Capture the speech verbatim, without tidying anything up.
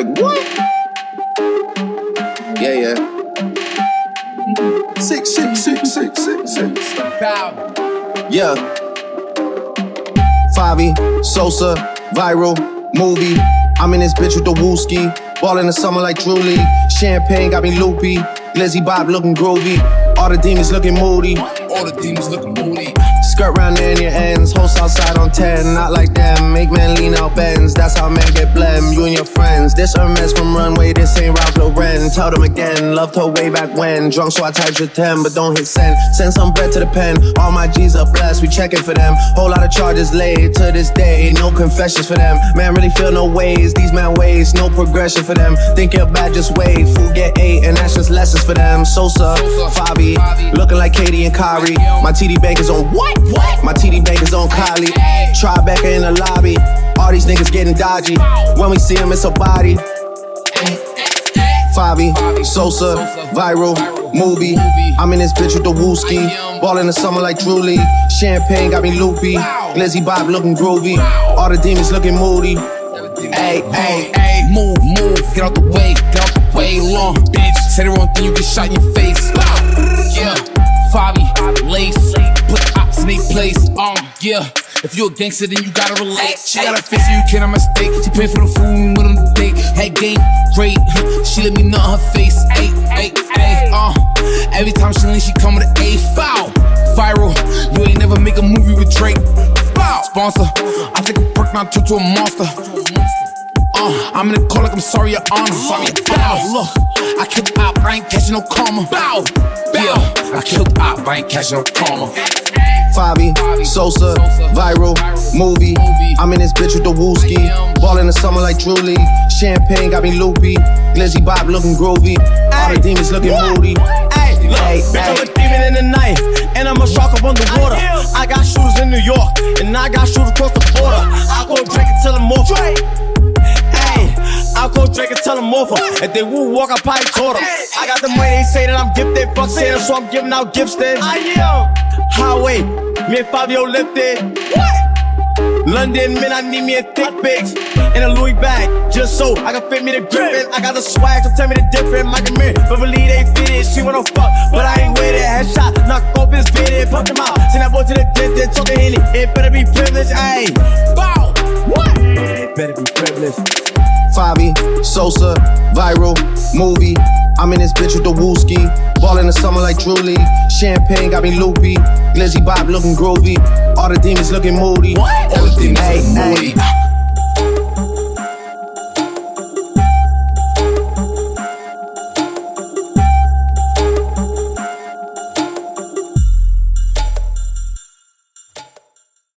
like, what? Yeah, yeah. Six, six, six, six, six, six. Bow. Yeah. Favi, Sosa, viral, movie. I'm in this bitch with the wooski. Ball in the summer like Drew League. Champagne got me loopy. Glizzy Bob looking groovy. All the demons looking moody. All the demons looking moody. Skirt round there in your ends. Host outside on ten. Not like them. Make men lean out bends. That's how men get blem. You and your friends. This Hermes from Runway. This ain't Ralph Lauren. Tell them again. Loved her way back when. Drunk so I typed your ten. But don't hit send. Send some bread to the pen. All my G's are blessed. We checking for them. Whole lot of charges laid to this day. No confessions for them. Man really feel no ways. These man ways. No progression for them. Think you're bad, just wait. Food get eight. And that's just lessons for them. Sosa, Favi. Looking like Katie and Kyrie. My T D bank is on what? What? My T D bank is on Kylie. Tribeca in the lobby. All these niggas getting dodgy. When we see them, it's a body. Favi, Sosa, viral, movie. I'm in this bitch with the wooski. Ball in the summer like Drew League. Champagne got me loopy. Glizzy Bob looking groovy. All the demons looking moody. Hey, hey, hey, move, move, get out the way, get out the way, long bitch. Say the wrong thing, you get shot in your face. Yeah, Favi, lace, put the ops in their place. Uh, yeah, if you a gangster, then you gotta relate. She got a face, so you cannot mistake. She paid for the food and went on the date. Had game, great. She let me nut her face. Ay, ay, ay. Uh, every time she lean, she come with an A. Foul, viral. You ain't never make a movie with Drake. Foul, sponsor. I take a perk, now turn to a monster. Uh, I'm in the call like I'm sorry, your honor. Sorry, bow. Look, I killed the op, I ain't catching no karma. Bow, bow. I killed the op, I ain't catching no karma. Favi, Sosa, viral, movie. I'm in this bitch with the wooski. Ball in the summer like Drew League. Champagne got me loopy. Glizzy Bob looking groovy. All the demons looking moody. Hey, look, Ay, bitch, ay. I'm a demon in the night, and I'm a shark up underwater. I got shooters in New York, and I got shooters across the border. I go drink it till I'm off. Hey, I'll go drink it till I'm off. If they woo walk, I probably caught them. I got the money, they say that I'm gifted. Fuck Santa, so I'm giving out gifts then. Highway, me and Fabio lifted. London, man, I need me a thick bitch and a Louis bag, just so I can fit me the grippin'. I got the swag, so tell me the difference. Mike and Mary, but believe they fit it. She wanna fuck, but I ain't with it. Headshot, knock off his fitted, punch him out. Send that boy to the distance, talking Henny. It better be privileged, ayy. Bow, what? It better be privileged. Favi, Sosa, viral, movie. I'm in this bitch with the wooski. Ball in the summer like Drew League. Champagne got me loopy. Glizzy Bob looking groovy. All the demons looking moody. All the demons Ay, looking ay. moody.